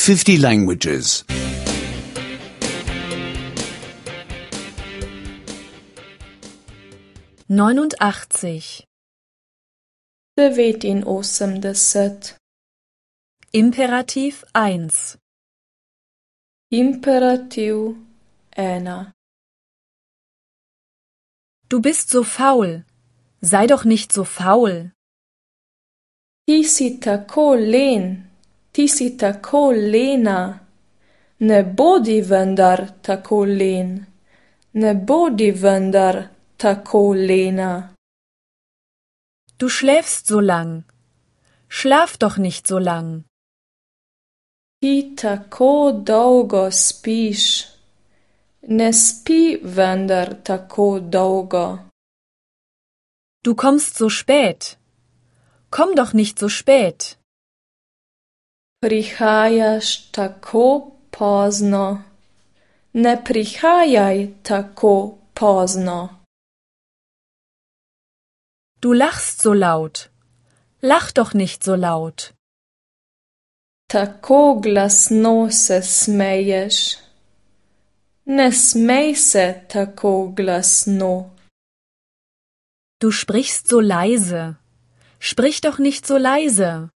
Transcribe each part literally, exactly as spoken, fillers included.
fifty languages. neunundachtzig. devetinosemdeset. Imperativ eins. Imperativ ena. Du bist so faul. Sei doch nicht so faul. Ti si tako len, ti si tako lena. Ne bodi vendar tako len, ne bodi vendar tako lena. Du schläfst so lang. Schlaf doch nicht so lang. Ti tako dolgo spiš, ne spi vendar tako dolgo. Du kommst so spät. Komm doch nicht so spät. Prihajaš tako pozno, ne prihajaj tako pozno. Du lachst so laut. Lach doch nicht so laut. Tako glasno se smeješ, ne smej se tako glasno. Du sprichst so leise. Sprich doch nicht so leise.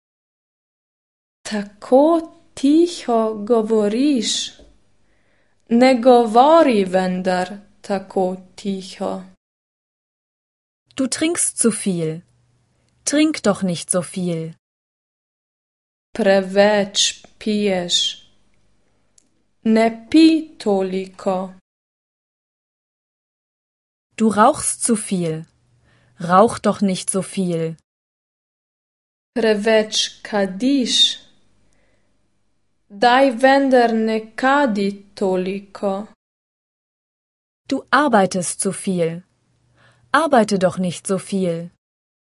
Tako tiho govoriš, ne govori vendar tako tiho. Du trinkst zu viel. Trink doch nicht so viel. Preveč piješ, ne pi toliko. Du rauchst zu viel. Rauch doch nicht so viel. Preveč kadiš, daj vendar ne kadi toliko. Du arbeitest zu viel. Arbeite doch nicht so viel.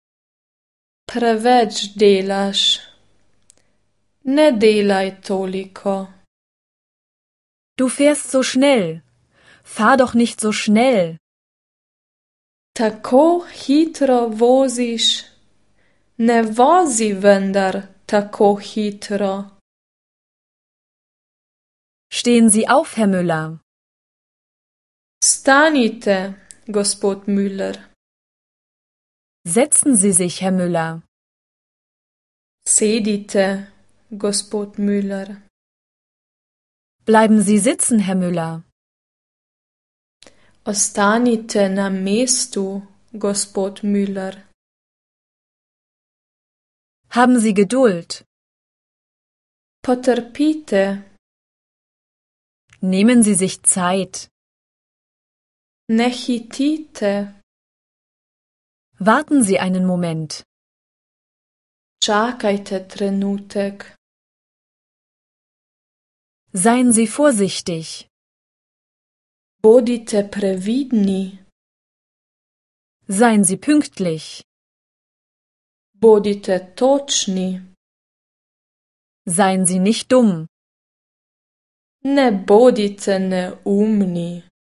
Preveč delaš, ne delaj toliko. Du fährst so schnell. Fahr doch nicht so schnell. Tako hitro voziš, ne vozi vendar tako hitro. Stehen Sie auf, Herr Müller. Stanite, gospod Müller. Setzen Sie sich, Herr Müller. Sedite, gospod Müller. Bleiben Sie sitzen, Herr Müller. Ostanite na mestu, gospod Müller. Haben Sie Geduld. Potrpite. Nehmen Sie sich Zeit. Ne hitite. Warten Sie einen Moment. Čakajte trenutek. Seien Sie vorsichtig. Bodite previdni. Seien Sie pünktlich. Bodite točni. Seien Sie nicht dumm. Ne bodite neumni.